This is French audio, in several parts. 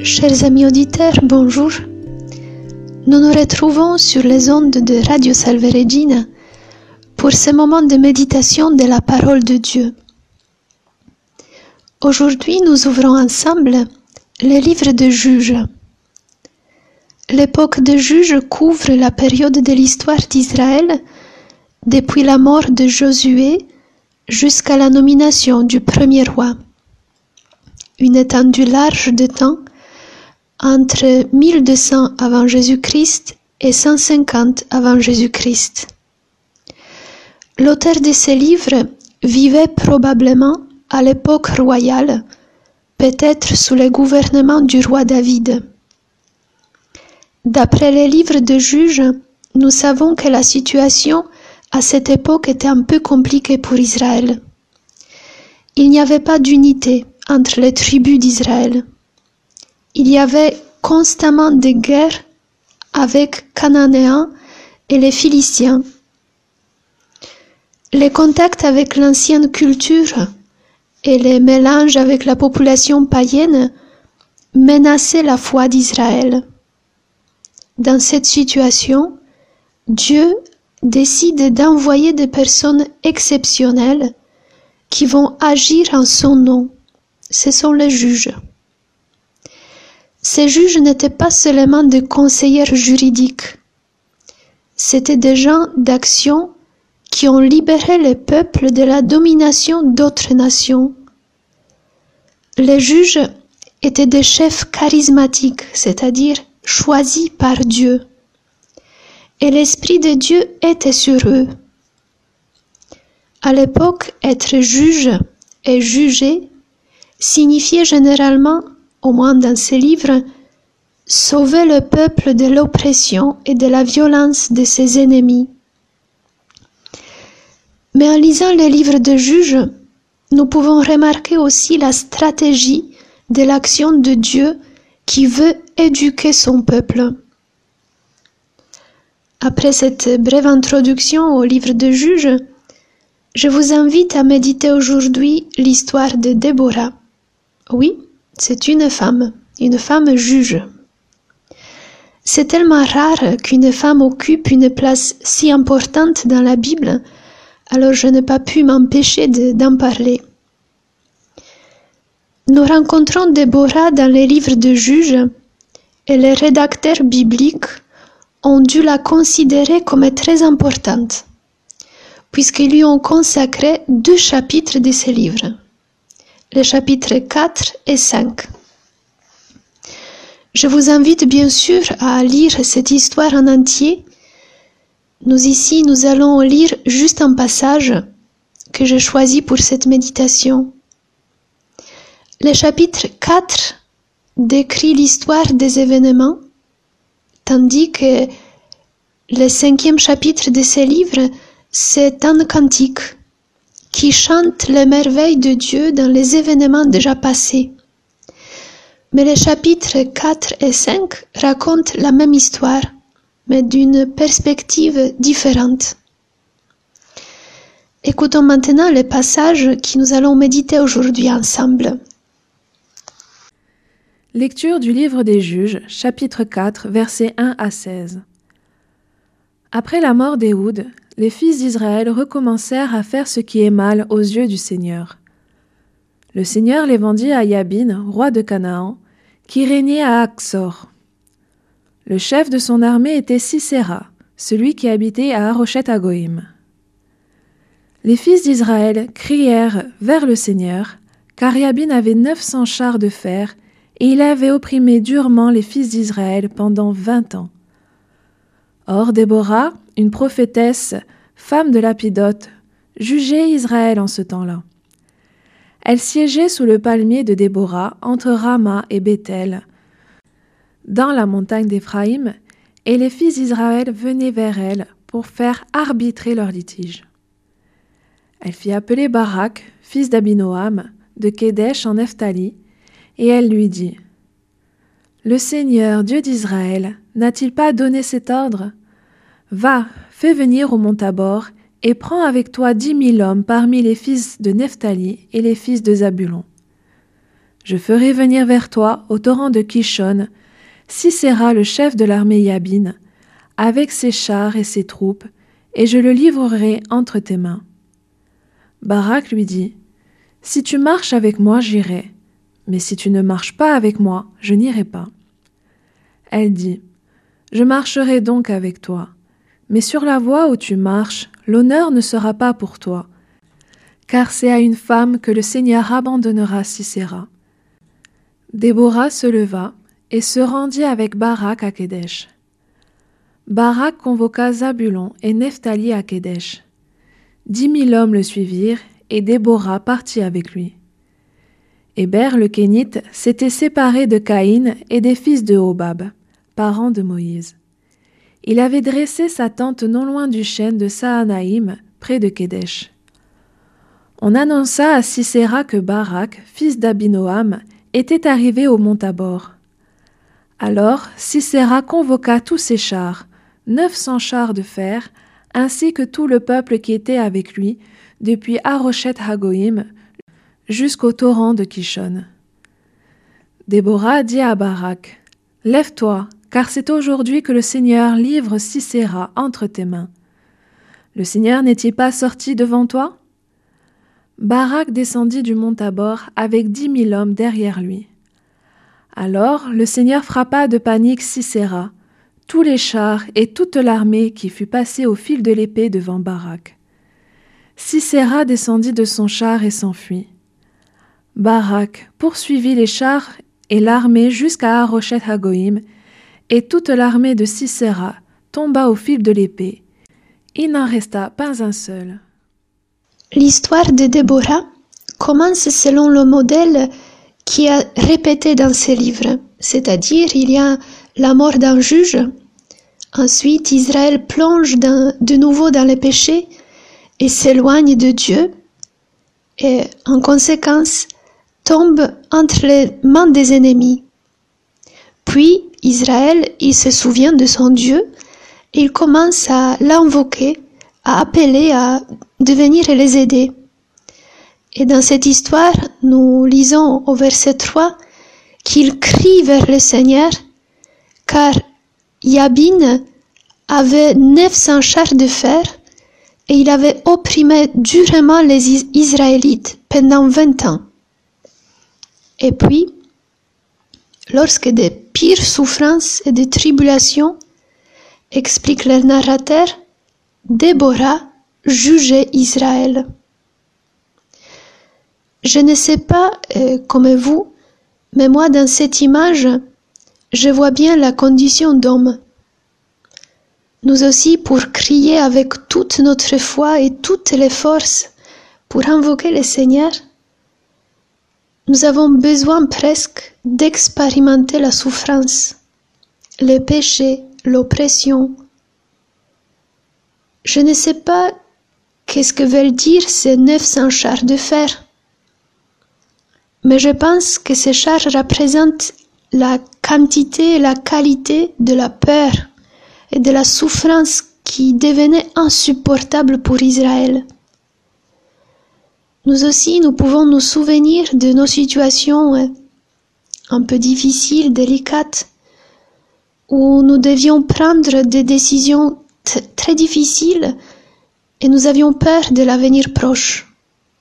Chers amis auditeurs, bonjour. Nous nous retrouvons sur les ondes de Radio Salve Regina pour ce moment de méditation de la parole de Dieu. Aujourd'hui, nous ouvrons ensemble le livre de Juges. L'époque de Juges couvre la période de l'histoire d'Israël depuis la mort de Josué jusqu'à la nomination du premier roi. Une étendue large de temps entre 1200 avant Jésus-Christ et 150 avant Jésus-Christ. L'auteur de ces livres vivait probablement à l'époque royale, peut-être sous le gouvernement du roi David. D'après les livres de Juges, nous savons que la situation à cette époque était un peu compliquée pour Israël. Il n'y avait pas d'unité entre les tribus d'Israël. Il y avait constamment des guerres avec Cananéens et les Philistins. Les contacts avec l'ancienne culture et les mélanges avec la population païenne menaçaient la foi d'Israël. Dans cette situation, Dieu décide d'envoyer des personnes exceptionnelles qui vont agir en son nom. Ce sont les juges. Ces juges n'étaient pas seulement des conseillers juridiques. C'étaient des gens d'action qui ont libéré le peuple de la domination d'autres nations. Les juges étaient des chefs charismatiques, c'est-à-dire choisis par Dieu. Et l'Esprit de Dieu était sur eux. À l'époque, être juge et juger signifiait généralement, au moins dans ces livres, sauver le peuple de l'oppression et de la violence de ses ennemis. Mais en lisant les livres de Juges, nous pouvons remarquer aussi la stratégie de l'action de Dieu qui veut éduquer son peuple. Après cette brève introduction au livre de Juges, je vous invite à méditer aujourd'hui l'histoire de Déborah. Oui, c'est une femme juge. C'est tellement rare qu'une femme occupe une place si importante dans la Bible, alors je n'ai pas pu m'empêcher d'en parler. Nous rencontrons Déborah dans les livres de Juges et les rédacteurs bibliques ont dû la considérer comme très importante, puisqu'ils lui ont consacré 2 chapitres de ces livres, les chapitres 4 et 5. Je vous invite bien sûr à lire cette histoire en entier. Nous allons lire juste un passage que j'ai choisi pour cette méditation. Le chapitre 4 décrit l'histoire des événements, tandis que le 5e chapitre de ce livre, c'est un cantique qui chante les merveilles de Dieu dans les événements déjà passés. Mais les chapitres 4 et 5 racontent la même histoire, mais d'une perspective différente. Écoutons maintenant les passages que nous allons méditer aujourd'hui ensemble. Lecture du livre des Juges, chapitre 4, versets 1 à 16. Après la mort d'Éhoud, les fils d'Israël recommencèrent à faire ce qui est mal aux yeux du Seigneur. Le Seigneur les vendit à Yabin, roi de Canaan, qui régnait à Haxor. Le chef de son armée était Sisera, celui qui habitait à Haroshet-Hagoïm. Les fils d'Israël crièrent vers le Seigneur, car Yabin avait 900 chars de fer, et il avait opprimé durement les fils d'Israël pendant 20 ans. Or Déborah, une prophétesse, femme de Lapidote, jugeait Israël en ce temps-là. Elle siégeait sous le palmier de Déborah, entre Rama et Béthel, dans la montagne d'Éphraïm, et les fils d'Israël venaient vers elle pour faire arbitrer leur litige. Elle fit appeler Barak, fils d'Abinoam, de Kédesh en Nephtali, et elle lui dit : « Le Seigneur, Dieu d'Israël, n'a-t-il pas donné cet ordre ? Va, fais venir au mont Tabor, et prends avec toi 10 000 hommes parmi les fils de Nephtali et les fils de Zabulon. Je ferai venir vers toi, au torrent de Kishon, Sisera, le chef de l'armée Yabine, avec ses chars et ses troupes, et je le livrerai entre tes mains. » Barak lui dit, « Si tu marches avec moi, j'irai, mais si tu ne marches pas avec moi, je n'irai pas. » Elle dit, « Je marcherai donc avec toi, mais sur la voie où tu marches, l'honneur ne sera pas pour toi, car c'est à une femme que le Seigneur abandonnera Sisera. » Déborah se leva et se rendit avec Barak à Kédesh. Barak convoqua Zabulon et Nephtali à Kédesh. 10 000 hommes le suivirent, et Déborah partit avec lui. Héber le Kénite s'était séparé de Caïn et des fils de Hobab, parents de Moïse. Il avait dressé sa tente non loin du chêne de Saanaïm, près de Kédesh. On annonça à Sisera que Barak, fils d'Abinoam, était arrivé au mont Tabor. Alors Sisera convoqua tous ses chars, 900 chars de fer, ainsi que tout le peuple qui était avec lui, depuis Haroshet Hagoïm jusqu'au torrent de Kishon. Déborah dit à Barak, « Lève-toi, car c'est aujourd'hui que le Seigneur livre Sisera entre tes mains. Le Seigneur n'est-il pas sorti devant toi ?» Barak descendit du mont Tabor avec 10 000 hommes derrière lui. Alors le Seigneur frappa de panique Sisera, tous les chars et toute l'armée qui fut passée au fil de l'épée devant Barak. Sisera descendit de son char et s'enfuit. Barak poursuivit les chars et l'armée jusqu'à Haroshet Hagoïm, et toute l'armée de Sisera tomba au fil de l'épée. Il n'en resta pas un seul. L'histoire de Déborah commence selon le modèle qui est répété dans ces livres, c'est-à-dire il y a la mort d'un juge, ensuite Israël plonge de nouveau dans les péchés et s'éloigne de Dieu, et en conséquence tombe entre les mains des ennemis. Puis Israël, il se souvient de son Dieu, et il commence à l'invoquer, à appeler à devenir et les aider. Et dans cette histoire, nous lisons au verset 3 qu'il crie vers le Seigneur, car Yabin avait 900 chars de fer et il avait opprimé durement les Israélites pendant 20 ans. Et puis, lorsque des pires souffrances et des tribulations, explique le narrateur, Déborah jugeait Israël. Je ne sais pas comme vous, mais moi dans cette image, je vois bien la condition d'homme. Nous aussi, pour crier avec toute notre foi et toutes les forces, pour invoquer le Seigneur, nous avons besoin presque d'expérimenter la souffrance, le péché, l'oppression. Je ne sais pas qu'est-ce que veulent dire ces 900 chars de fer, mais je pense que ces chars représentent la quantité et la qualité de la peur et de la souffrance qui devenait insupportable pour Israël. Nous aussi, nous pouvons nous souvenir de nos situations un peu difficiles, délicates, où nous devions prendre des décisions très difficiles et nous avions peur de l'avenir proche.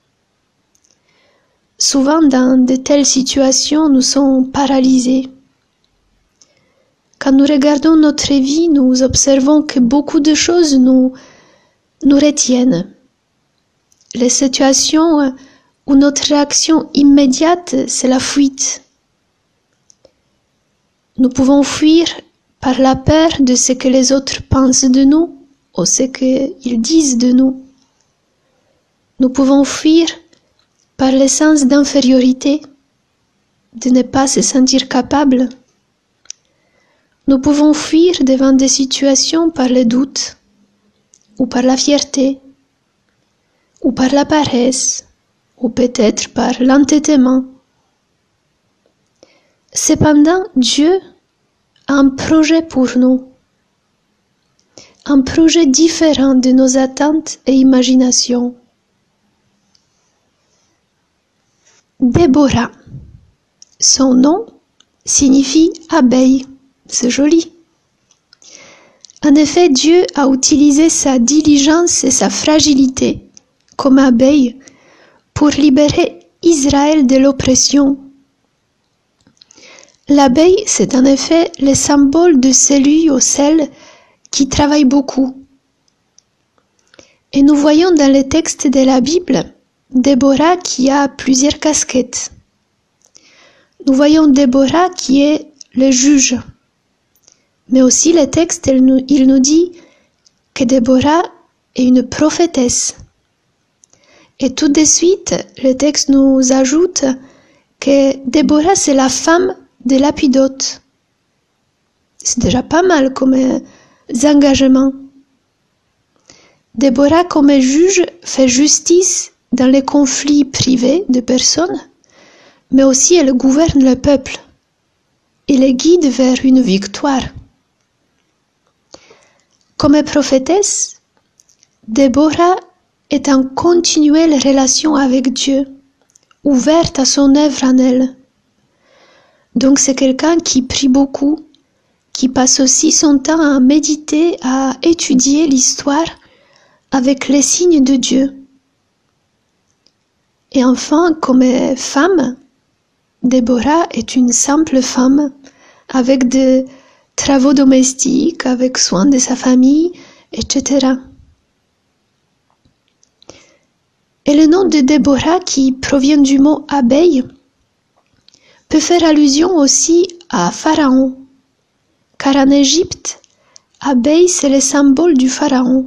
Souvent, dans de telles situations, nous sommes paralysés. Quand nous regardons notre vie, nous observons que beaucoup de choses nous retiennent. Les situations où notre réaction immédiate, c'est la fuite. Nous pouvons fuir par la peur de ce que les autres pensent de nous ou ce qu'ils disent de nous. Nous pouvons fuir par le sens d'infériorité, de ne pas se sentir capable. Nous pouvons fuir devant des situations par le doute, ou par la fierté, ou par la paresse, ou peut-être par l'entêtement. Cependant, Dieu a un projet pour nous, un projet différent de nos attentes et imaginations. Déborah. son nom signifie abeille. C'est joli. En effet, Dieu a utilisé sa diligence et sa fragilité comme abeille pour libérer Israël de l'oppression. L'abeille, c'est en effet le symbole de celui au sel qui travaille beaucoup. Et nous voyons dans les textes de la Bible Déborah qui a plusieurs casquettes. Nous voyons Déborah qui est le juge. Mais aussi le texte, il nous dit que Déborah est une prophétesse. Et tout de suite, le texte nous ajoute que Déborah, c'est la femme de Lapidote. C'est déjà pas mal comme engagement. Déborah, comme juge, fait justice dans les conflits privés de personnes, mais aussi elle gouverne le peuple et les guide vers une victoire. Comme prophétesse, Déborah est en continuelle relation avec Dieu, ouverte à son œuvre en elle. Donc c'est quelqu'un qui prie beaucoup, qui passe aussi son temps à méditer, à étudier l'histoire avec les signes de Dieu. Et enfin, comme femme, Déborah est une simple femme avec des travaux domestiques, avec soin de sa famille, etc. Et le nom de Déborah, qui provient du mot abeille, peut faire allusion aussi à Pharaon, car en Égypte, abeille c'est le symbole du Pharaon.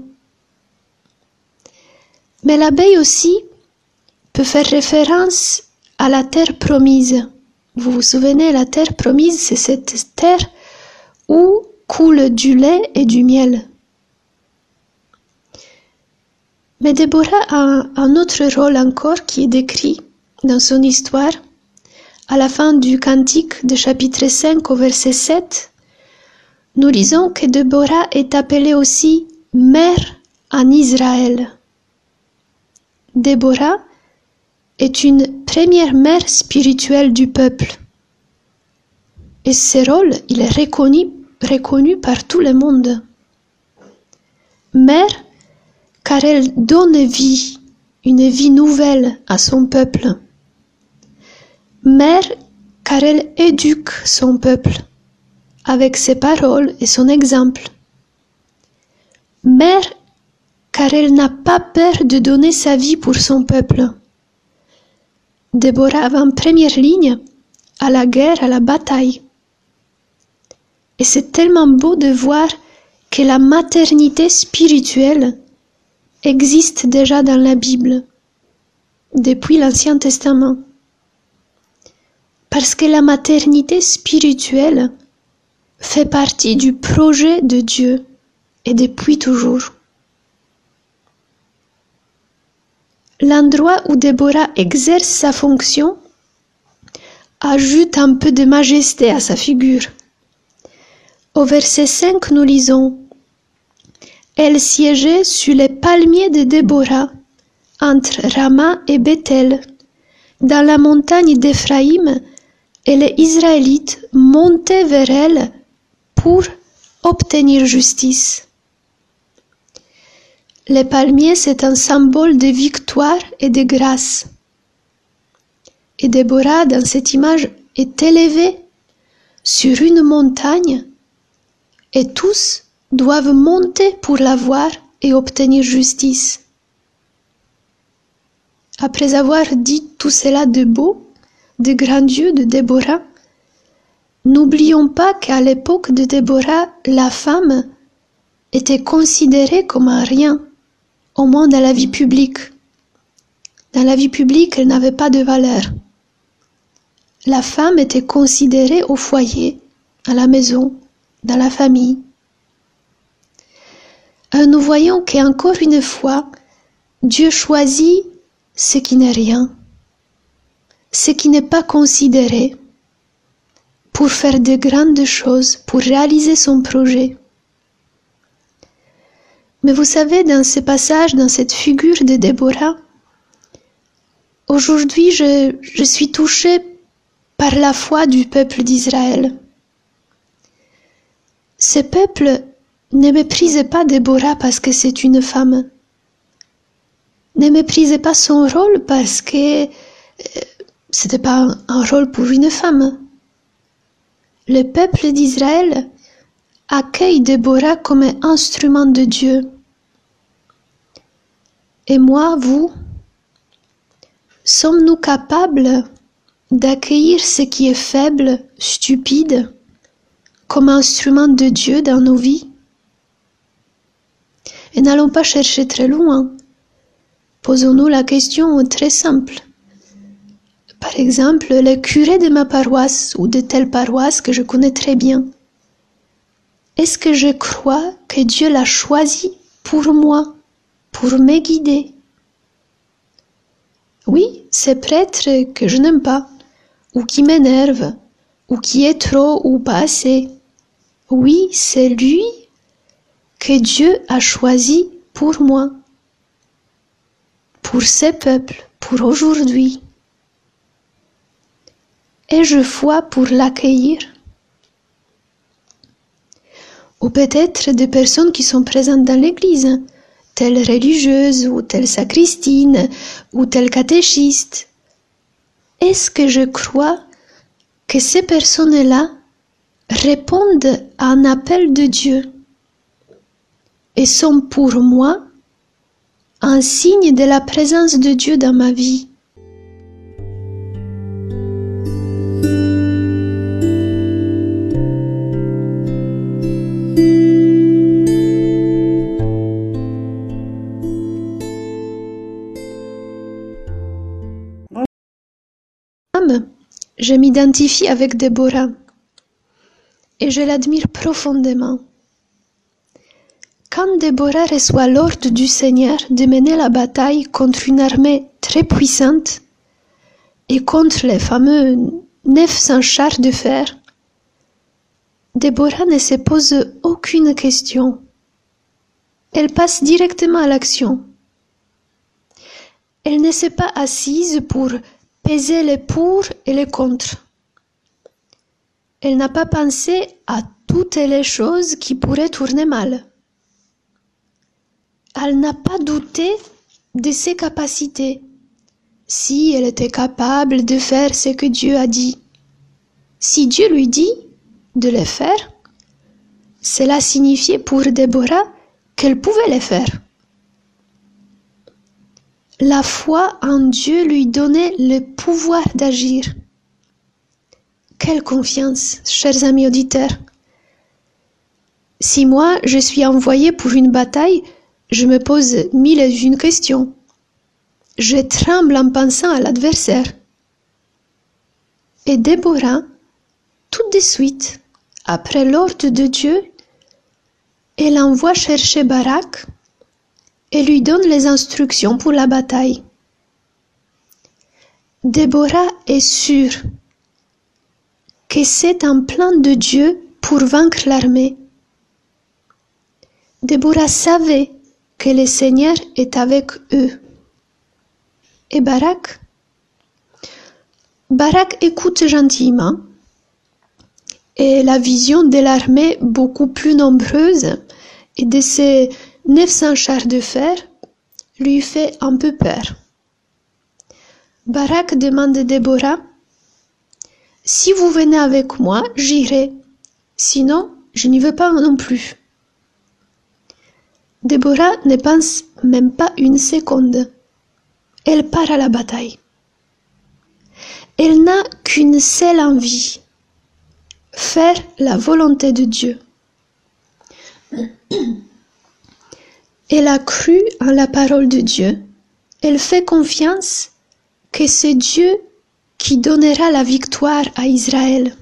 Mais l'abeille aussi peut faire référence à la terre promise. Vous vous souvenez, la terre promise, c'est cette terre où coule du lait et du miel. Mais Déborah a un autre rôle encore qui est décrit dans son histoire. À la fin du cantique de chapitre 5 au verset 7, nous lisons que Déborah est appelée aussi mère en Israël. Déborah est une première mère spirituelle du peuple. Et ce rôle, il est reconnu par tout le monde. Mère, car elle donne vie, une vie nouvelle à son peuple. Mère, car elle éduque son peuple, avec ses paroles et son exemple. Mère, car elle n'a pas peur de donner sa vie pour son peuple. Déborah va en première ligne, à la guerre, à la bataille. Et c'est tellement beau de voir que la maternité spirituelle existe déjà dans la Bible, depuis l'Ancien Testament. Parce que la maternité spirituelle fait partie du projet de Dieu et depuis toujours. L'endroit où Déborah exerce sa fonction ajoute un peu de majesté à sa figure. Au verset 5, nous lisons « Elle siégeait sur les palmiers de Déborah, entre Rama et Bethel, dans la montagne d'Éphraïm, et les Israélites montaient vers elle pour obtenir justice. » Les palmiers, c'est un symbole de victoire et de grâce. Et Déborah, dans cette image, est élevée sur une montagne et tous doivent monter pour la voir et obtenir justice. Après avoir dit tout cela de beau, de grandiose de Déborah, n'oublions pas qu'à l'époque de Déborah, la femme était considérée comme un rien, au moins dans la vie publique. Dans la vie publique, elle n'avait pas de valeur. La femme était considérée au foyer, à la maison, dans la famille. Nous voyons qu'encore une fois, Dieu choisit ce qui n'est rien, ce qui n'est pas considéré, pour faire de grandes choses, pour réaliser son projet. Mais vous savez, dans ce passage, dans cette figure de Déborah, aujourd'hui, je suis touchée par la foi du peuple d'Israël. Ce peuple ne méprise pas Déborah parce que c'est une femme. Ne méprise pas son rôle parce que c'était pas un rôle pour une femme. Le peuple d'Israël accueille Déborah comme un instrument de Dieu. Et moi, vous, sommes-nous capables d'accueillir ce qui est faible, stupide, comme instrument de Dieu dans nos vies? Et n'allons pas chercher très loin. Posons-nous la question très simple. Par exemple, le curé de ma paroisse ou de telle paroisse que je connais très bien. Est-ce que je crois que Dieu l'a choisi pour moi, pour me guider? Oui, c'est prêtre que je n'aime pas, ou qui m'énerve, ou qui est trop ou pas assez. Oui, c'est lui que Dieu a choisi pour moi, pour ce peuple, pour aujourd'hui. Ai-je foi pour l'accueillir? Ou peut-être des personnes qui sont présentes dans l'église, telle religieuse ou telle sacristine ou tel catéchiste. Est-ce que je crois que ces personnes-là répondent à un appel de Dieu et sont pour moi un signe de la présence de Dieu dans ma vie? Je m'identifie avec Déborah et je l'admire profondément. Quand Déborah reçoit l'ordre du Seigneur de mener la bataille contre une armée très puissante et contre les fameux 900 chars de fer, Déborah ne se pose aucune question. Elle passe directement à l'action. Elle ne s'est pas assise pour peser les pour et les contre. Elle n'a pas pensé à toutes les choses qui pourraient tourner mal. Elle n'a pas douté de ses capacités, si elle était capable de faire ce que Dieu a dit. Si Dieu lui dit de le faire, cela signifiait pour Déborah qu'elle pouvait le faire. La foi en Dieu lui donnait le pouvoir d'agir. Quelle confiance, chers amis auditeurs! Si moi, je suis envoyé pour une bataille, je me pose mille et une questions. Je tremble en pensant à l'adversaire. Et Déborah, tout de suite, après l'ordre de Dieu, elle envoie chercher Barak et lui donne les instructions pour la bataille. Déborah est sûre que c'est un plan de Dieu pour vaincre l'armée. Déborah savait que le Seigneur est avec eux. Et Barak écoute gentiment, et la vision de l'armée beaucoup plus nombreuse et de ces 900 chars de fer lui fait un peu peur. Barak demande à Déborah: « Si vous venez avec moi, j'irai. Sinon, je n'y veux pas non plus. » Déborah ne pense même pas une seconde. Elle part à la bataille. Elle n'a qu'une seule envie: faire la volonté de Dieu. Elle a cru en la parole de Dieu. Elle fait confiance que c'est Dieu qui donnera la victoire à Israël.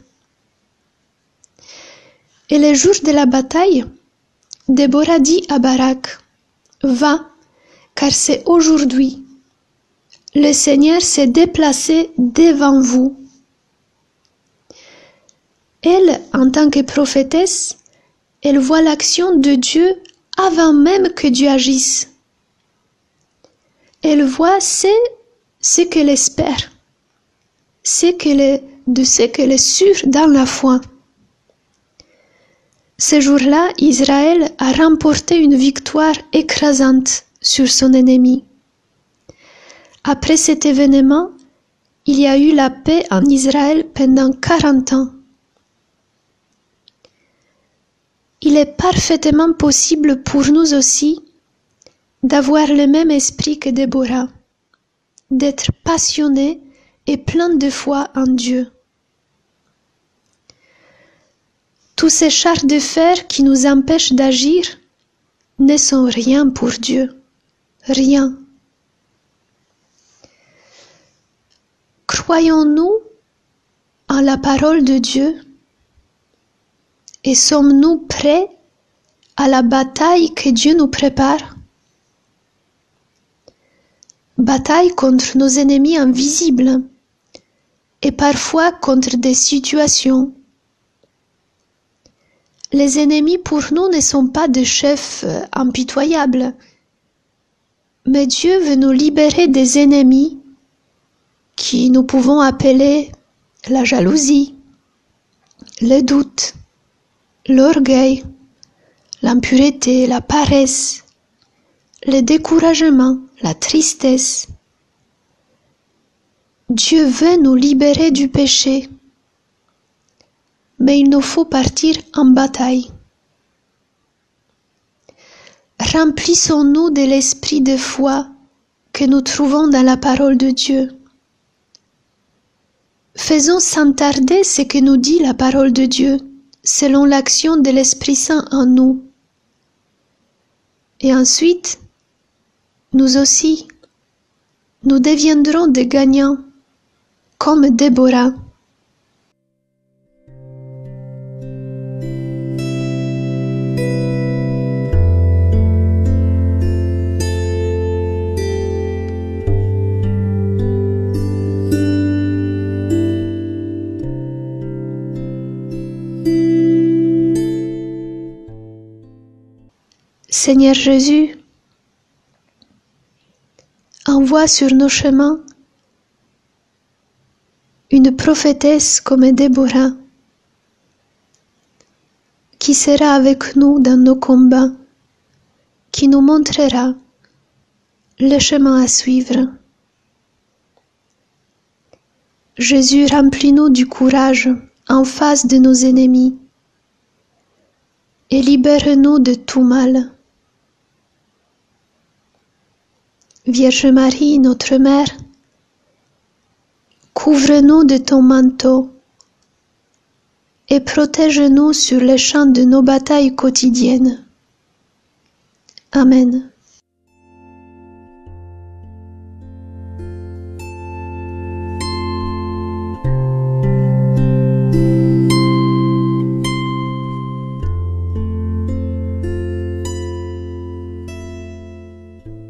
Et le jour de la bataille, Déborah dit à Barak: « Va, car c'est aujourd'hui. Le Seigneur s'est déplacé devant vous. » Elle, en tant que prophétesse, elle voit l'action de Dieu avant même que Dieu agisse. Elle voit ce qu'elle espère, ce que le de ce qu'elle est sûre dans la foi. Ce jour-là, Israël a remporté une victoire écrasante sur son ennemi. Après cet événement, il y a eu la paix en Israël pendant 40 ans. Il est parfaitement possible pour nous aussi d'avoir le même esprit que Déborah, d'être passionnés et pleins de foi en Dieu. Tous ces chars de fer qui nous empêchent d'agir ne sont rien pour Dieu, rien. Croyons-nous en la parole de Dieu et sommes-nous prêts à la bataille que Dieu nous prépare? Bataille contre nos ennemis invisibles et parfois contre des situations. Les ennemis pour nous ne sont pas des chefs impitoyables, mais Dieu veut nous libérer des ennemis qui nous pouvons appeler la jalousie, le doute, l'orgueil, l'impureté, la paresse, le découragement, la tristesse. Dieu veut nous libérer du péché, mais il nous faut partir en bataille. Remplissons-nous de l'esprit de foi que nous trouvons dans la parole de Dieu. Faisons sans tarder ce que nous dit la parole de Dieu, selon l'action de l'Esprit Saint en nous. Et ensuite, nous aussi, nous deviendrons des gagnants, comme Déborah. Seigneur Jésus, envoie sur nos chemins une prophétesse comme Déborah, qui sera avec nous dans nos combats, qui nous montrera le chemin à suivre. Jésus, remplis-nous du courage en face de nos ennemis et libère-nous de tout mal. Vierge Marie, notre Mère, couvre-nous de ton manteau et protège-nous sur les champs de nos batailles quotidiennes. Amen.